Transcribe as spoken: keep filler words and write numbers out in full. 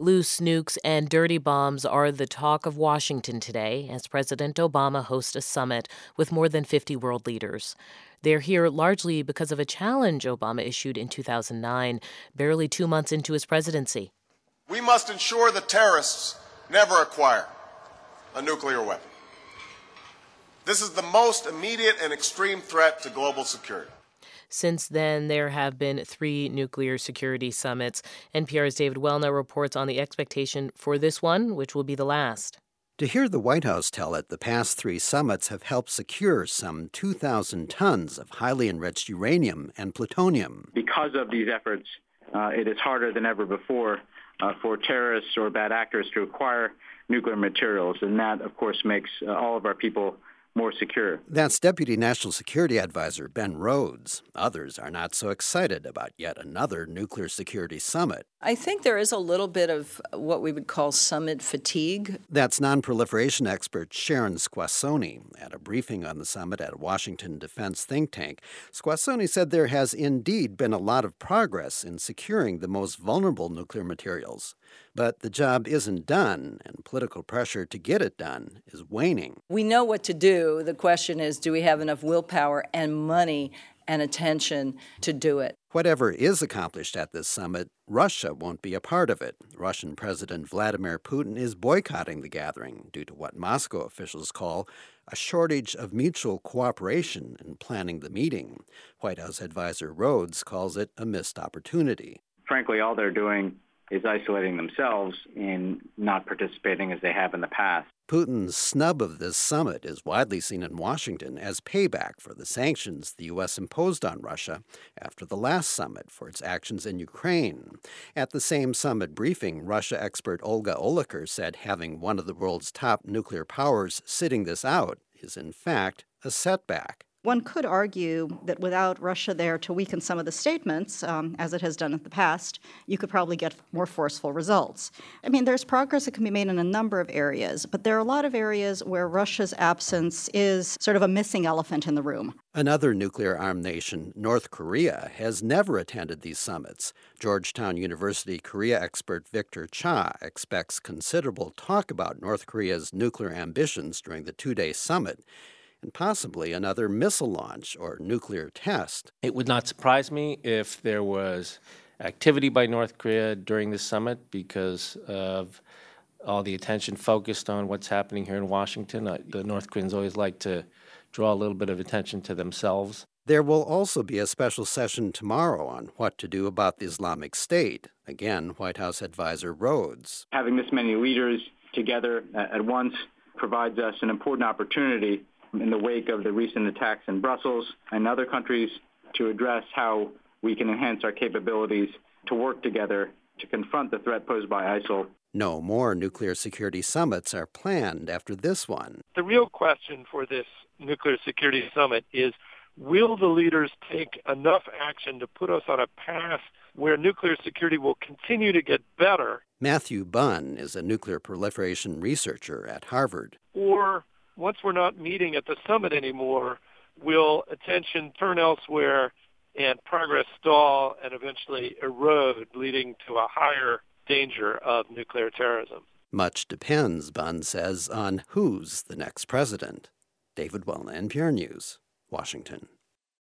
Loose nukes and dirty bombs are the talk of Washington today as President Obama hosts a summit with more than fifty world leaders. They're here largely because of a challenge Obama issued in two thousand nine, barely two months into his presidency. We must ensure that terrorists never acquire a nuclear weapon. This is the most immediate and extreme threat to global security. Since then, there have been three nuclear security summits. N P R's David Welna reports on the expectation for this one, which will be the last. To hear the White House tell it, the past three summits have helped secure some two thousand tons of highly enriched uranium and plutonium. Because of these efforts, uh, it is harder than ever before uh, for terrorists or bad actors to acquire nuclear materials, and that, of course, makes uh, all of our people more secure. That's Deputy National Security Advisor Ben Rhodes. Others are not so excited about yet another nuclear security summit. I think there is a little bit of what we would call summit fatigue. That's nonproliferation expert Sharon Squassoni. At a briefing on the summit at a Washington defense think tank, Squassoni said there has indeed been a lot of progress in securing the most vulnerable nuclear materials. But the job isn't done, and political pressure to get it done is waning. We know what to do. The question is, do we have enough willpower and money and attention to do it? Whatever is accomplished at this summit, Russia won't be a part of it. Russian President Vladimir Putin is boycotting the gathering due to what Moscow officials call a shortage of mutual cooperation in planning the meeting. White House advisor Rhodes calls it a missed opportunity. Frankly, all they're doing is isolating themselves in not participating as they have in the past. Putin's snub of this summit is widely seen in Washington as payback for the sanctions the U S imposed on Russia after the last summit for its actions in Ukraine. At the same summit briefing, Russia expert Olga Oliker said having one of the world's top nuclear powers sitting this out is, in fact, a setback. One could argue that without Russia there to weaken some of the statements, um, as it has done in the past, you could probably get more forceful results. I mean, there's progress that can be made in a number of areas, but there are a lot of areas where Russia's absence is sort of a missing elephant in the room. Another nuclear-armed nation, North Korea, has never attended these summits. Georgetown University Korea expert Victor Cha expects considerable talk about North Korea's nuclear ambitions during the two-day summit, and possibly another missile launch or nuclear test. It would not surprise me if there was activity by North Korea during the summit because of all the attention focused on what's happening here in Washington. Uh, the North Koreans always like to draw a little bit of attention to themselves. There will also be a special session tomorrow on what to do about the Islamic State. Again, White House advisor Rhodes. Having this many leaders together at once provides us an important opportunity in the wake of the recent attacks in Brussels and other countries to address how we can enhance our capabilities to work together to confront the threat posed by ISIL. No more nuclear security summits are planned after this one. The real question for this nuclear security summit is, will the leaders take enough action to put us on a path where nuclear security will continue to get better? Matthew Bunn is a nuclear proliferation researcher at Harvard. Or once we're not meeting at the summit anymore, will attention turn elsewhere and progress stall and eventually erode, leading to a higher danger of nuclear terrorism? Much depends, Bunn says, on who's the next president. David Welna, N P R News, Washington.